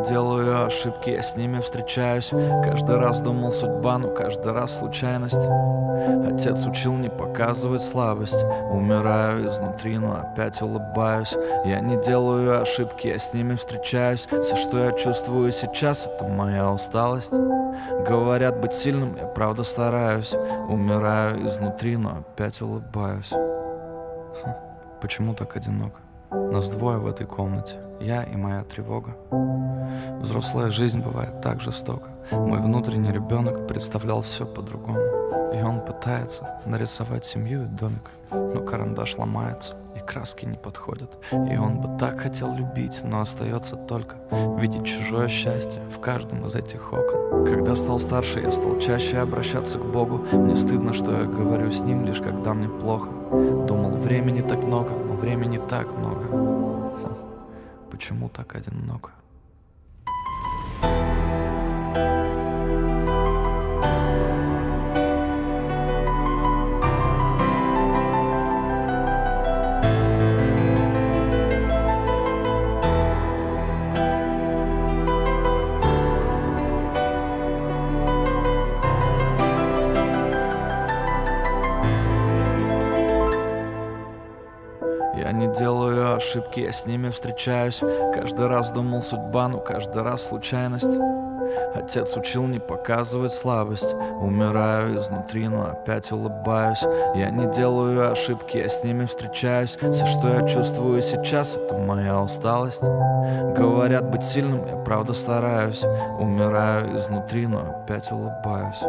делаю ошибки, я с ними встречаюсь. Каждый раз думал судьба, но каждый раз случайность. Отец учил не показывать слабость. Умираю изнутри, но опять улыбаюсь. Я не делаю ошибки, я с ними встречаюсь. Все, что я чувствую сейчас, это моя усталость. Говорят, быть сильным, я правда стараюсь. Умираю изнутри, но опять улыбаюсь. Почему так одиноко? Нас двое в этой комнате, я и моя тревога. Взрослая жизнь бывает так жестока. Мой внутренний ребенок представлял все по-другому. И он пытается нарисовать семью и домик, но карандаш ломается, и краски не подходят. И он бы так хотел любить, но остается только видеть чужое счастье в каждом из этих окон. Когда стал старше, я стал чаще обращаться к Богу. Мне стыдно, что я говорю с Ним лишь когда мне плохо. Думал, времени так много, но времени так много. Почему так одиноко? Я не делаю ошибки, я с ними встречаюсь. Каждый раз думал судьба, но каждый раз случайность. Отец учил не показывать слабость. Умираю изнутри, но опять улыбаюсь. Я не делаю ошибки, я с ними встречаюсь. Все, что я чувствую сейчас, это моя усталость. Говорят, быть сильным, я правда стараюсь. Умираю изнутри, но опять улыбаюсь.